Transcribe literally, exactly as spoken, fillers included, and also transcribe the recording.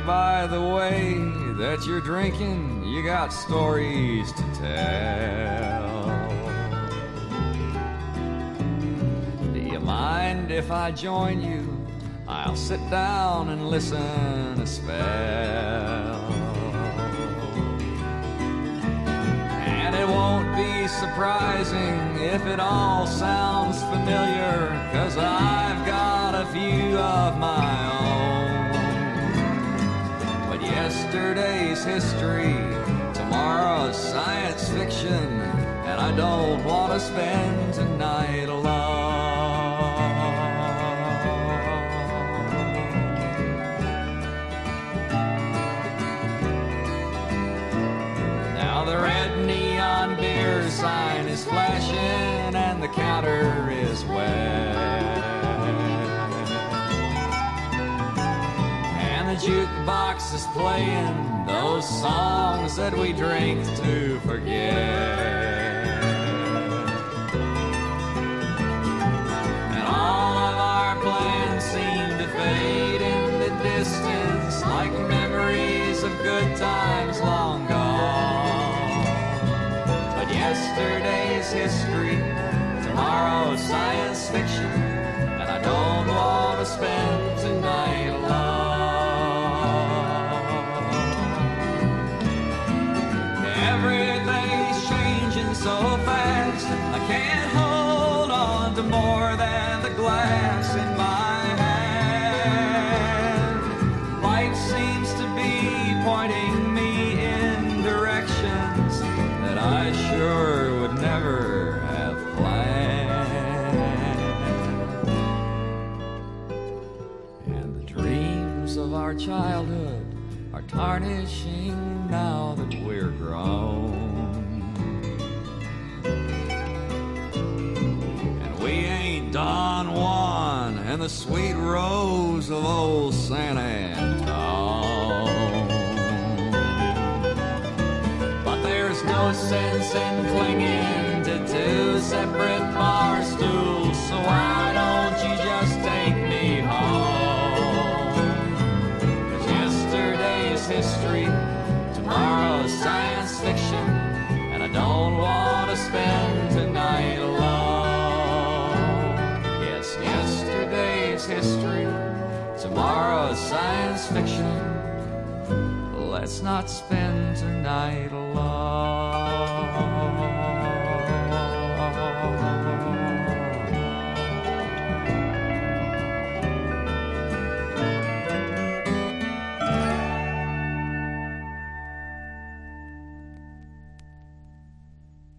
by the way that you're drinking, you got stories to tell. Do you mind if I join you? I'll sit down and listen a spell. And it won't be surprising if it all sounds familiar, 'cause I've got a few of my own. But yesterday's history, tomorrow's science fiction, and I don't want to spend tonight alone. The red neon beer sign is flashing and the counter is wet. And the jukebox is playing those songs that we drink to forget. And all of our plans seem to fade in the distance like memories of good times long gone. Yesterday's history, tomorrow's science fiction, and I don't want to spend tonight alone. Everything's changing so fast, I can't hold on to more than the glass in my hand. Life seems to be pointing me in directions that I sure would never have planned. And the dreams of our childhood are tarnishing now that we're grown. And we ain't Don Juan and the sweet rose of old San Antone. No sense in clinging to two separate bar stools, so why don't you just take me home? 'Cause yesterday's history, tomorrow's science fiction, and I don't want to spend tonight alone. Yes, yesterday's history, tomorrow's science fiction, let's not spend tonight alone.